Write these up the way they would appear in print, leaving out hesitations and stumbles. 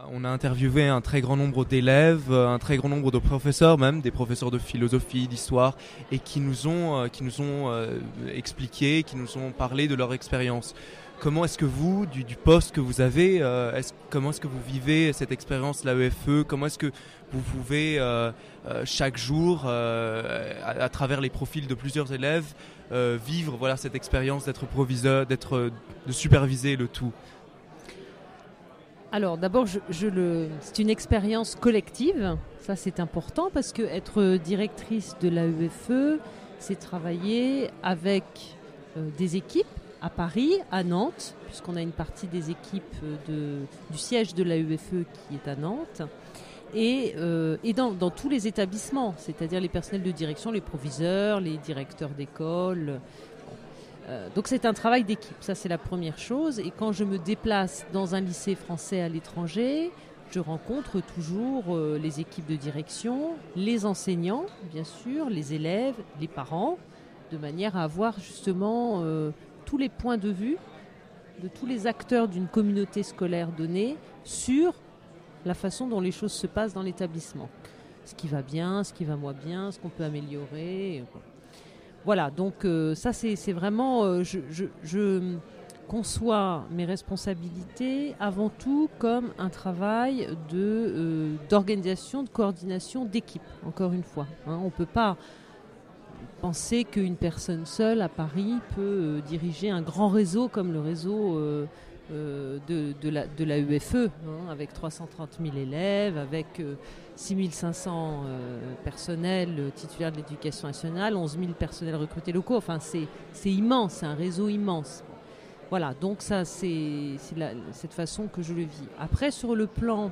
on a interviewé un très grand nombre d'élèves, un très grand nombre de professeurs, même des professeurs de philosophie, d'histoire, et qui nous ont expliqué, qui nous ont parlé de leur expérience. Comment est-ce que vous, du poste que vous avez, comment est-ce que vous vivez cette expérience de l'AEFE? Comment est-ce que vous pouvez chaque jour, à travers les profils de plusieurs élèves, vivre cette expérience d'être proviseur, de superviser le tout? Alors d'abord, c'est une expérience collective, ça c'est important parce que être directrice de l'AEFE, c'est travailler avec des équipes à Paris, à Nantes, puisqu'on a une partie des équipes du siège de l'AEFE qui est à Nantes, et dans tous les établissements, c'est-à-dire les personnels de direction, les proviseurs, les directeurs d'école. Donc c'est un travail d'équipe, ça c'est la première chose. Et quand je me déplace dans un lycée français à l'étranger, je rencontre toujours les équipes de direction, les enseignants, bien sûr, les élèves, les parents, de manière à avoir justement tous les points de vue de tous les acteurs d'une communauté scolaire donnée sur la façon dont les choses se passent dans l'établissement. Ce qui va bien, ce qui va moins bien, ce qu'on peut améliorer. Voilà, donc ça c'est vraiment... je conçois mes responsabilités avant tout comme un travail d'organisation, de coordination d'équipe, encore une fois. On ne peut pas penser qu'une personne seule à Paris peut diriger un grand réseau comme le réseau de la UFE, avec 330 000 élèves, avec 6 500 personnels titulaires de l'éducation nationale, 11 000 personnels recrutés locaux. Enfin, c'est immense, c'est un réseau immense. Voilà, donc ça, c'est cette façon que je le vis. Après, sur le plan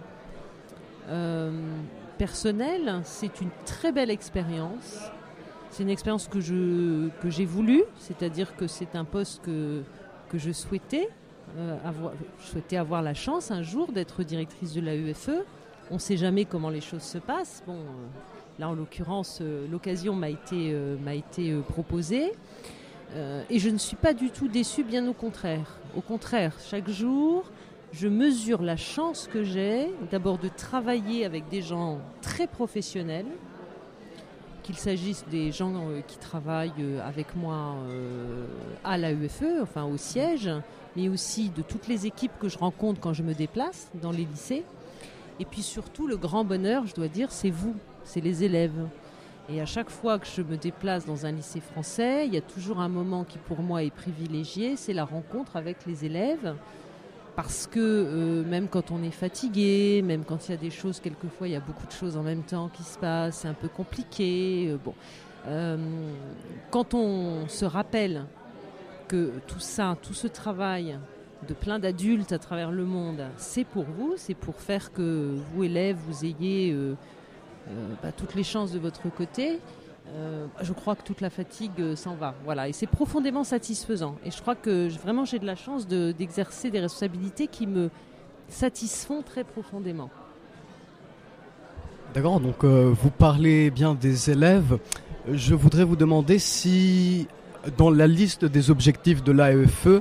personnel, c'est une très belle expérience. C'est une expérience que j'ai voulu, c'est-à-dire que c'est un poste que je souhaitais avoir la chance un jour d'être directrice de l'AEFE. On ne sait jamais comment les choses se passent. Bon, là, en l'occurrence, l'occasion m'a été proposée. Et je ne suis pas du tout déçue, bien au contraire. Au contraire, chaque jour, je mesure la chance que j'ai d'abord de travailler avec des gens très professionnels, qu'il s'agisse des gens qui travaillent avec moi à l'AEFE, enfin au siège, mais aussi de toutes les équipes que je rencontre quand je me déplace dans les lycées. Et puis surtout, le grand bonheur, je dois dire, c'est vous, c'est les élèves. Et à chaque fois que je me déplace dans un lycée français, il y a toujours un moment qui pour moi est privilégié, c'est la rencontre avec les élèves. Parce que même quand on est fatigué, même quand il y a des choses, quelquefois il y a beaucoup de choses en même temps qui se passent, c'est un peu compliqué. Quand on se rappelle que tout ça, tout ce travail de plein d'adultes à travers le monde, c'est pour vous, c'est pour faire que vous, élèves, vous ayez toutes les chances de votre côté. Je crois que toute la fatigue s'en va. Voilà. Et c'est profondément satisfaisant. Et je crois que vraiment j'ai de la chance d'exercer des responsabilités qui me satisfont très profondément. D'accord, donc vous parlez bien des élèves. Je voudrais vous demander si dans la liste des objectifs de l'AEFE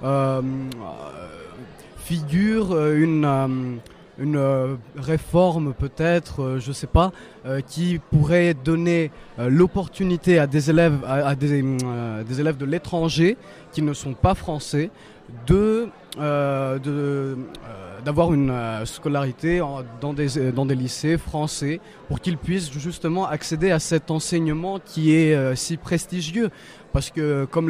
figure une réforme peut-être, je ne sais pas, qui pourrait donner l'opportunité à des élèves, des élèves de l'étranger qui ne sont pas français d'avoir une scolarité dans des lycées français pour qu'ils puissent justement accéder à cet enseignement qui est si prestigieux. Parce que comme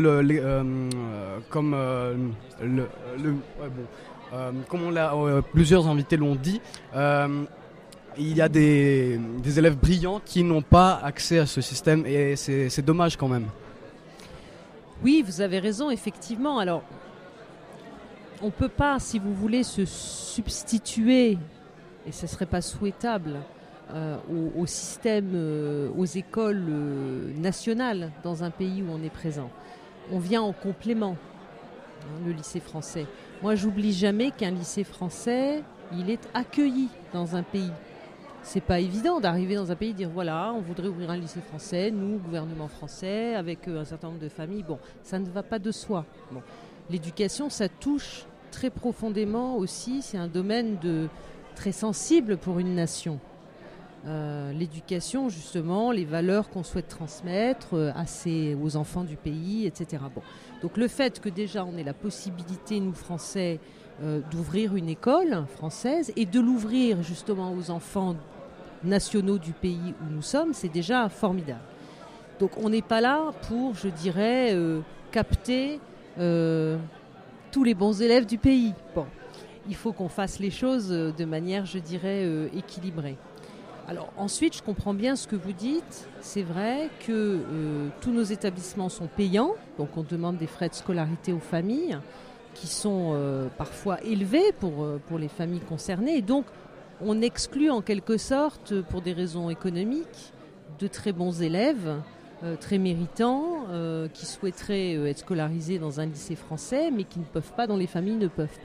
plusieurs invités l'ont dit, il y a des élèves brillants qui n'ont pas accès à ce système et c'est dommage quand même. Oui, vous avez raison, effectivement. Alors, on ne peut pas, si vous voulez, se substituer, et ce ne serait pas souhaitable, au système, aux écoles nationales dans un pays où on est présent. On vient en complément, le lycée français. Moi, j'oublie jamais qu'un lycée français, il est accueilli dans un pays. C'est pas évident d'arriver dans un pays et dire voilà, on voudrait ouvrir un lycée français, nous, gouvernement français, avec un certain nombre de familles. Bon, ça ne va pas de soi. Bon. L'éducation, ça touche très profondément aussi. C'est un domaine très sensible pour une nation. L'éducation, justement, les valeurs qu'on souhaite transmettre aux enfants du pays, etc. Bon. Donc le fait que déjà on ait la possibilité, nous Français, d'ouvrir une école française et de l'ouvrir justement aux enfants nationaux du pays où nous sommes, c'est déjà formidable. Donc on n'est pas là pour, je dirais, capter tous les bons élèves du pays. Bon, il faut qu'on fasse les choses de manière, je dirais, équilibrée. Alors ensuite, je comprends bien ce que vous dites. C'est vrai que tous nos établissements sont payants, donc on demande des frais de scolarité aux familles qui sont parfois élevés pour les familles concernées. Et donc on exclut en quelque sorte, pour des raisons économiques, de très bons élèves, très méritants, qui souhaiteraient être scolarisés dans un lycée français, mais qui ne peuvent pas, dont les familles ne peuvent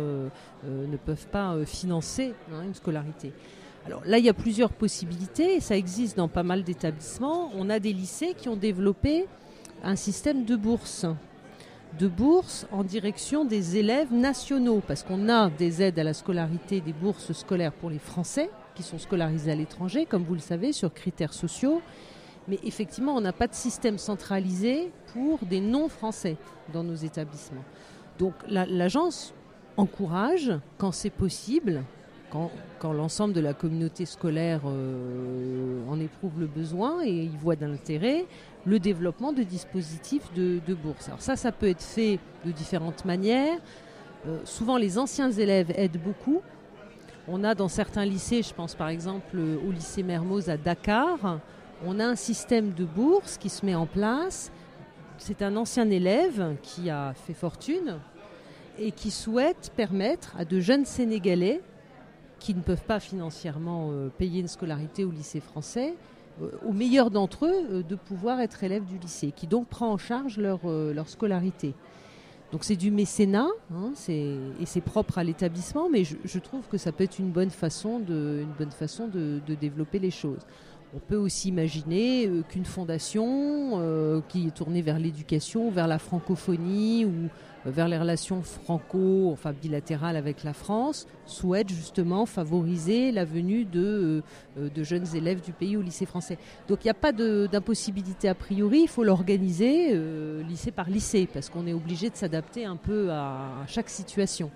pas financer une scolarité. Alors là, il y a plusieurs possibilités, et ça existe dans pas mal d'établissements. On a des lycées qui ont développé un système de bourses en direction des élèves nationaux, parce qu'on a des aides à la scolarité, des bourses scolaires pour les Français qui sont scolarisés à l'étranger, comme vous le savez, sur critères sociaux. Mais effectivement, on n'a pas de système centralisé pour des non-Français dans nos établissements. Donc l'agence encourage, quand c'est possible, quand l'ensemble de la communauté scolaire en éprouve le besoin et y voit de l'intérêt, le développement de dispositifs de bourse. Alors ça peut être fait de différentes manières. Souvent, les anciens élèves aident beaucoup. On a dans certains lycées, je pense par exemple au lycée Mermoz à Dakar, on a un système de bourse qui se met en place. C'est un ancien élève qui a fait fortune et qui souhaite permettre à de jeunes Sénégalais qui ne peuvent pas financièrement payer une scolarité au lycée français, aux meilleurs d'entre eux, de pouvoir être élèves du lycée, qui donc prend en charge leur scolarité. Donc c'est du mécénat, et c'est propre à l'établissement, mais je trouve que ça peut être une bonne façon de développer les choses. On peut aussi imaginer qu'une fondation qui est tournée vers l'éducation, vers la francophonie ou vers les relations bilatérales avec la France, souhaite justement favoriser la venue de jeunes élèves du pays au lycée français. Donc il n'y a pas d'impossibilité a priori, il faut l'organiser lycée par lycée, parce qu'on est obligé de s'adapter un peu à chaque situation.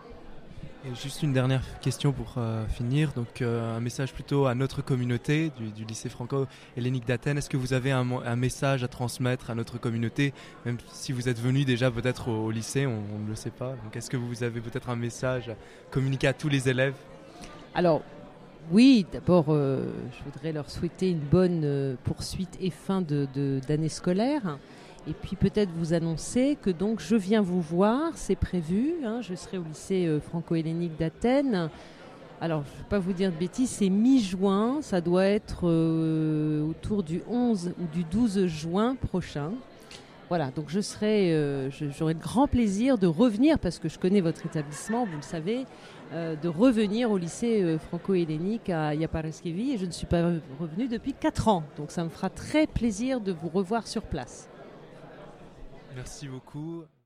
Et juste une dernière question pour finir, donc un message plutôt à notre communauté du lycée franco-hellénique d'Athènes. Est-ce que vous avez un message à transmettre à notre communauté, même si vous êtes venu déjà peut-être au lycée, on ne le sait pas. Donc est-ce que vous avez peut-être un message à communiquer à tous les élèves ? Alors oui, d'abord je voudrais leur souhaiter une bonne poursuite et fin d'année scolaire. Et puis peut-être vous annoncer que donc je viens vous voir, c'est prévu, je serai au lycée franco-hellénique d'Athènes. Alors je ne vais pas vous dire de bêtises, c'est mi-juin, ça doit être autour du 11 ou du 12 juin prochain. Voilà, donc j'aurai de grand plaisir de revenir, parce que je connais votre établissement, vous le savez, de revenir au lycée franco-hellénique à Yapareskevi, et je ne suis pas revenue depuis 4 ans. Donc ça me fera très plaisir de vous revoir sur place. Merci beaucoup.